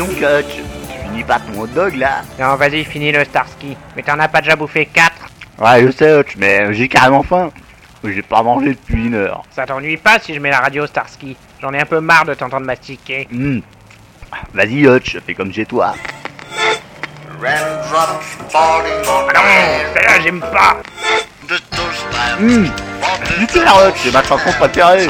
donc, Hutch, tu finis pas ton hot dog, là? Non, vas-y, finis le Starsky. Mais t'en as pas déjà bouffé 4? Ouais, je sais, Hutch, mais j'ai carrément faim. J'ai pas mangé depuis 1 heure. Ça t'ennuie pas si je mets la radio Starsky? J'en ai un peu marre de t'entendre mastiquer. Vas-y, Hutch, fais comme chez toi. Ah non, celle-là j'aime pas. Super, Hutch, c'est ma chanson préférée.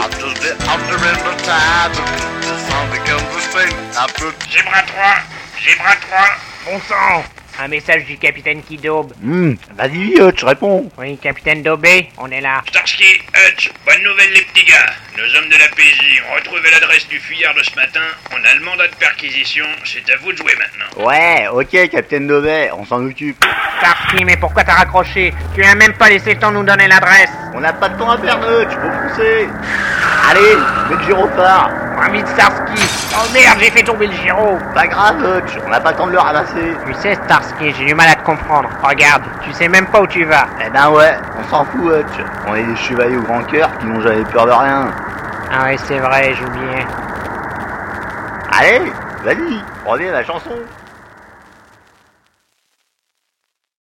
J'ai bras 3. Bon sang. Un message du capitaine qui daube. Vas-y, Hutch, réponds. Oui, capitaine Daubé, on est là. Starsky, Hutch, bonne nouvelle les petits gars. Nos hommes de la PJ ont retrouvé l'adresse du fuyard de ce matin. On a le mandat de perquisition, c'est à vous de jouer maintenant. Ouais, ok, Capitaine Dovet, on s'en occupe. Starsky, mais pourquoi t'as raccroché? Tu as même pas laissé le temps de nous donner l'adresse. On n'a pas de temps à perdre, Hutch, faut foncer. Allez, mets le gyrophare. Moins vite, Starsky. Oh merde, j'ai fait tomber le gyro. Pas grave, Hutch, on n'a pas le temps de le ramasser. Tu sais, Starsky, j'ai du mal à te comprendre. Regarde, tu sais même pas où tu vas. Eh ben ouais, on s'en fout, Hutch. On est des chevaliers au grand cœur qui n'ont jamais peur de rien. Ah ouais, c'est vrai, j'oubliais. Allez, vas-y, reviens à la chanson.